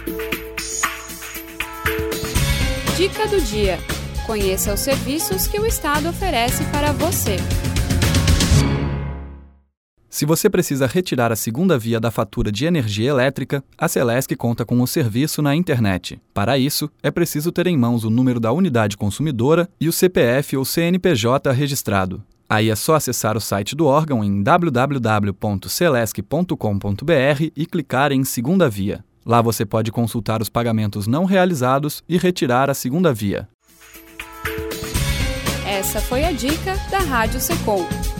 Dica do dia. Conheça os serviços que o Estado oferece para você. Se você precisa retirar a segunda via da fatura de energia elétrica, a Celesc conta com o serviço na internet. Para isso, é preciso ter em mãos o número da unidade consumidora e o CPF ou CNPJ registrado. Aí é só acessar o site do órgão em www.celesc.com.br e clicar em Segunda Via. Lá você pode consultar os pagamentos não realizados e retirar a segunda via. Essa foi a dica da Rádio Secom.